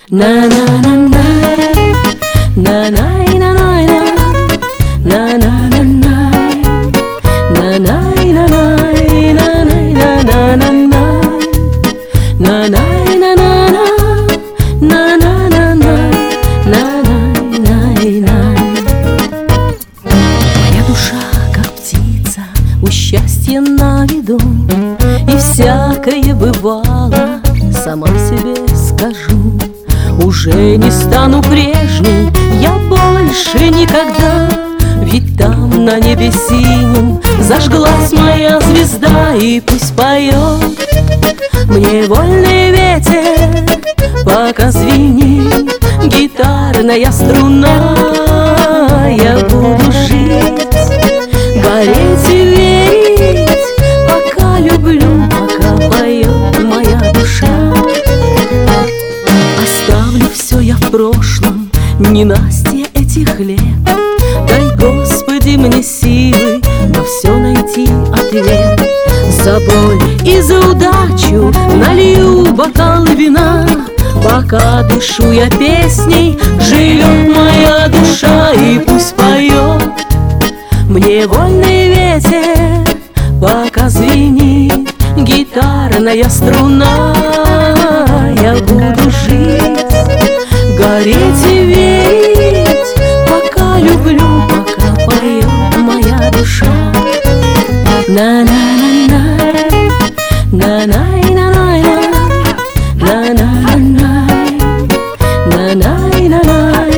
На на на на на на на на на на на на на моя душа, как птица, у счастья на виду, и всякое бывало, сама себе скажу. Уже не стану прежней я больше никогда, ведь там на небе синем зажглась моя звезда. И пусть поет мне вольный ветер, пока звенит гитарная струна. Я буду жить, гореть и верить, пока люблю, пока поет моя душа. Оставлю все я в прошлом, ненастье этих лет. Дай, Господи, мне силы на все найти ответ. За боль и за удачу налью бокал вина, пока дышу я песней, живет моя душа. И пусть поет мне вольный ветер, пока звенит гитарная струна. Я буду жить, гореть и верить, пока люблю, пока поет моя душа. На-на-на-на, на-на-на-на, на-на-на-на, на-на-на-на,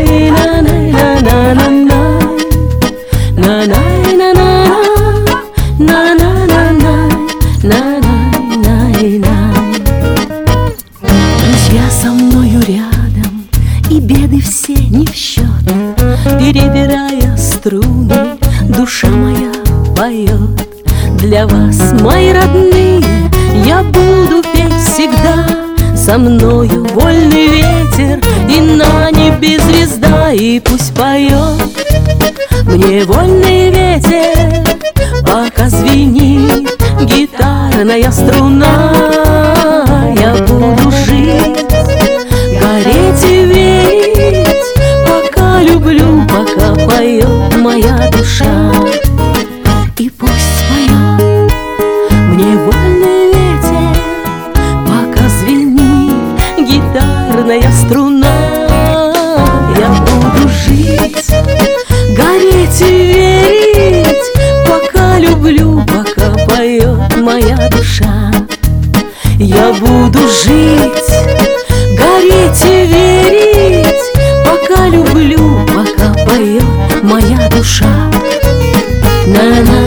друзья со мною рядом, и беды все не в счет. Перебирая струны, душа моя поет. Для вас, мои родные, я буду петь всегда. Со мною вольный ветер и на небе звезда. И пусть поет мне вольный ветер, пока звенит гитарная струна. Я буду жить, гореть и верить, пока люблю, пока поет моя душа. И пусть поет мне вольный ветер, пока звенит гитарная струна. Я буду жить, гореть и верить, пока люблю, пока поет моя душа. Я буду жить, гореть и верить, пока люблю, пока поет моя душа. На-на.